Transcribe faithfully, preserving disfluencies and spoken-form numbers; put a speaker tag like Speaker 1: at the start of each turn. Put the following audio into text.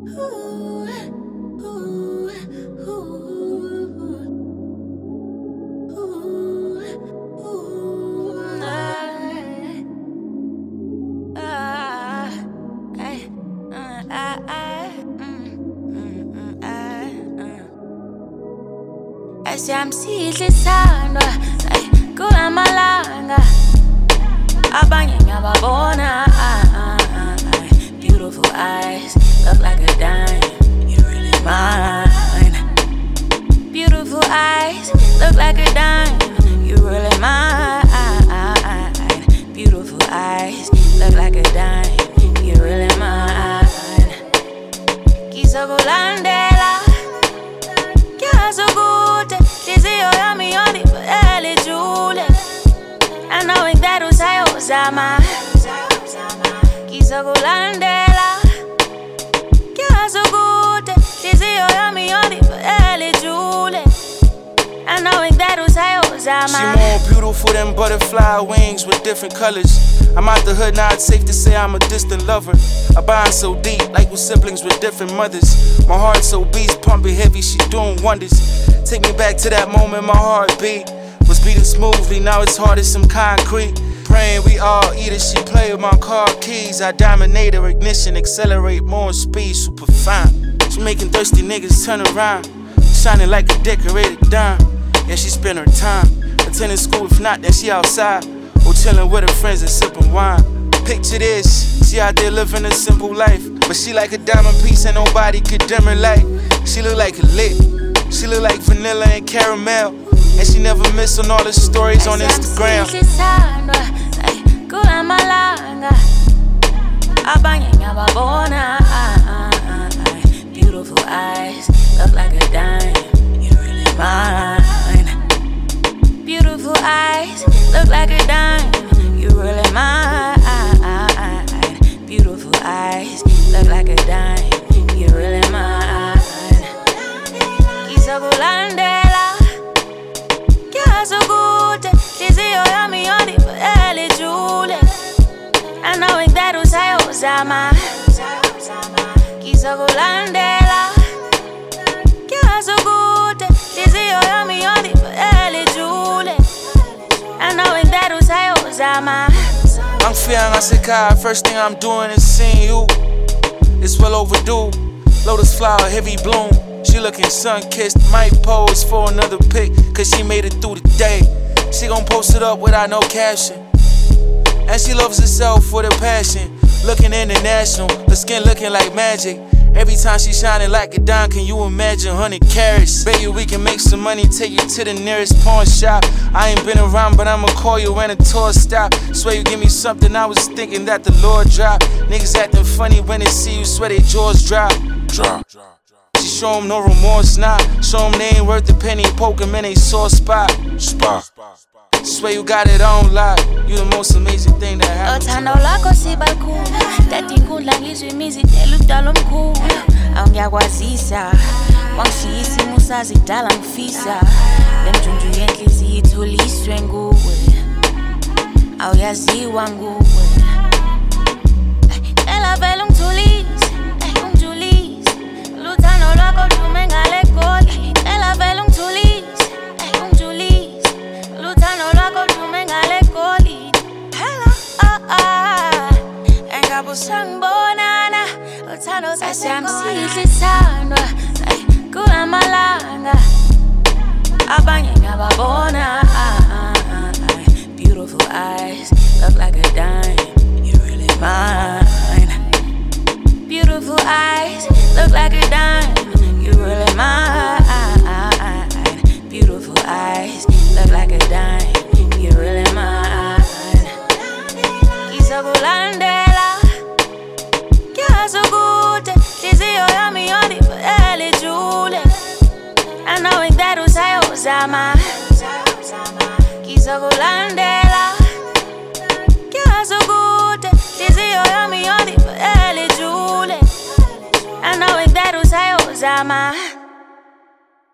Speaker 1: Siyamsihle isandwa kulamalanga abanye ngiyababona. Beautiful eyes, look like a dime, you really mine. Beautiful eyes, look like a dime, you really mine. Beautiful eyes, look like a dime, you really mine. Kizokulandela, kiyazokude, hliziyo yami yonivele ijule. And knowing that usayozama, kizokulandela, kiyazokude, hliziyo yami yonivele ijule. And knowing that usayozama.
Speaker 2: She more beautiful than butterfly wings with different colors. I'm out the hood now, it's safe to say I'm a distant lover. I bind so deep, like we're siblings with different mothers. My heart so beats, pumping heavy, she's doing wonders. Take me back to that moment my heart beat was beating smoothly, now it's hard as some concrete. Praying we all eat it, she play with my car keys. I dominate her ignition, accelerate more speed, super fine. She making thirsty niggas turn around, shining like a decorated dime. Yeah, she spend her time attending school, if not, then she outside or chilling with her friends and sipping wine. Picture this, she out there living a simple life, but she like a diamond piece and nobody could dim her light. She look like a lick, she look like vanilla and caramel, and she never miss on all the stories on Instagram.
Speaker 1: Beautiful eyes, look like a dime, you really mine. Beautiful eyes, look like a dime, you really mine. Beautiful eyes, look like a dime, you really mine. Kizokulandela, kiyazokude, hliziyo yami yonivele ijule. And knowing that usayozama, kizokulandela, kiyazokude, hliziyo yami yonivele ijule. And knowing that usayozama.
Speaker 2: I'm feeling insecure, first thing I'm doing is seeing you. It's well overdue, lotus flower, heavy bloom. She looking sun-kissed, might pose for another pic, cause she made it through the day. She gon' post it up without no caption. And she loves herself with a passion, looking international, her skin looking like magic. Every time she shining like a dime, can you imagine one hundred carats? Baby, we can make some money, take you to the nearest pawn shop. I ain't been around, but I'ma call you when a tour stop. Swear you give me something, I was thinking that the Lord drop. Niggas acting funny when they see you, swear they jaws drop. Drop. She show them no remorse now, show them they ain't worth a penny, poke them in a sore spot. Spot. Swear you got it on lock, you the most amazing thing that happened to me.
Speaker 1: Othando lwakho sibalukhulu, tete inkundla ngizwe imizidela udala omkhulu. Awungiyakwazisa, wangishiya isimo sazidala ngifisa. Lemjunju yenhliziyo itholiswe nguwe, awuyaziwa nguwe. Ela vele ungithulise, ungijulise, luthando lwakho lume ngale goli. Ela vele ungithulise, ungijulise, luthando lwakho lume ngale goli. Hello, oh oh, engabe usangibonana, uthando sasiyamsihle isandwa kulamalanga abanye ngiyababona. Beautiful eyes, look like a dime, you really mine. Beautiful eyes, look like a dime, you really mine. Beautiful eyes, look like a dime, you really mine. Kizokulandela, kiyazokude, hliziyo yami yonivele ijule. And knowing that usayozama, kizokulandela, kiyazokude, hliziyo yami yonivele ijule. And knowing that usayozama.